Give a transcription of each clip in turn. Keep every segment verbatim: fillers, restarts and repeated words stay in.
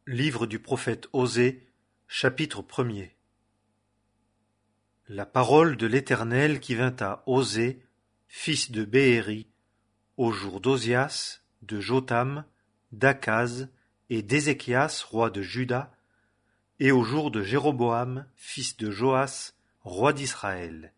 Livre du prophète Osée, chapitre premier. La parole de l'Éternel qui vint à Osée, fils de Béhéri, au jour d'Ozias, de Jotham, d'Akaz et d'Ézéchias, roi de Juda, et au jour de Jéroboam, fils de Joas, roi d'Israël.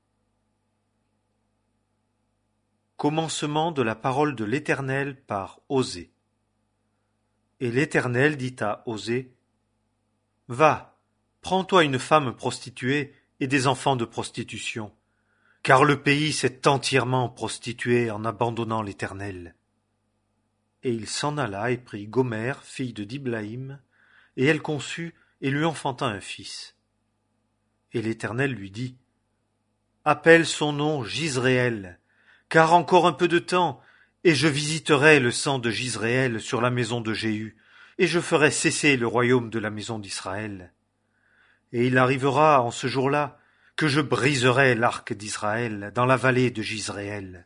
Commencement de la parole de l'Éternel par Osée. Et l'Éternel dit à Osée: Va, prends-toi une femme prostituée et des enfants de prostitution, car le pays s'est entièrement prostitué en abandonnant l'Éternel. Et il s'en alla et prit Gomère, fille de Diblaïm, et elle conçut et lui enfanta un fils. Et l'Éternel lui dit: Appelle son nom Jizréel, car encore un peu de temps, et je visiterai le sang de Jizréel sur la maison de Jéhu, et je ferai cesser le royaume de la maison d'Israël. Et il arrivera en ce jour-là que je briserai l'arc d'Israël dans la vallée de Jizréel.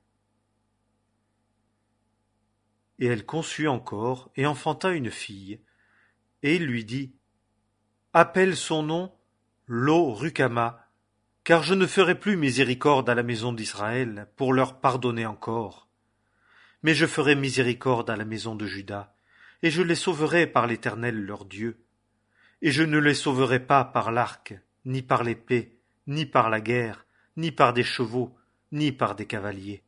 Et elle conçut encore et enfanta une fille, et il lui dit: Appelle son nom Lo-Rucama, car je ne ferai plus miséricorde à la maison d'Israël pour leur pardonner encore. Mais je ferai miséricorde à la maison de Juda, et je les sauverai par l'Éternel leur Dieu. Et je ne les sauverai pas par l'arc, ni par l'épée, ni par la guerre, ni par des chevaux, ni par des cavaliers.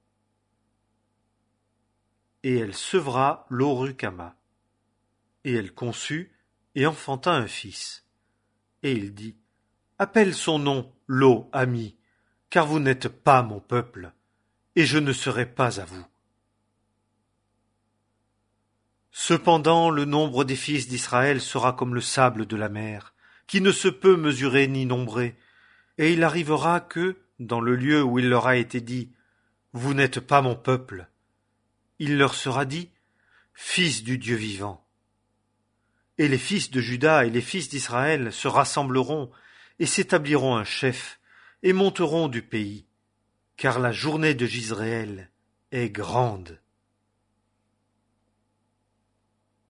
Et elle sevra Lo-Rucama. Et elle conçut et enfanta un fils. Et il dit: Appelle son nom Lo-Ami, car vous n'êtes pas mon peuple, et je ne serai pas à vous. Cependant le nombre des fils d'Israël sera comme le sable de la mer, qui ne se peut mesurer ni nombrer, et il arrivera que, dans le lieu où il leur a été dit: Vous n'êtes pas mon peuple, il leur sera dit: Fils du Dieu vivant. Et les fils de Juda et les fils d'Israël se rassembleront et s'établiront un chef, et monteront du pays, car la journée de Jizréel est grande.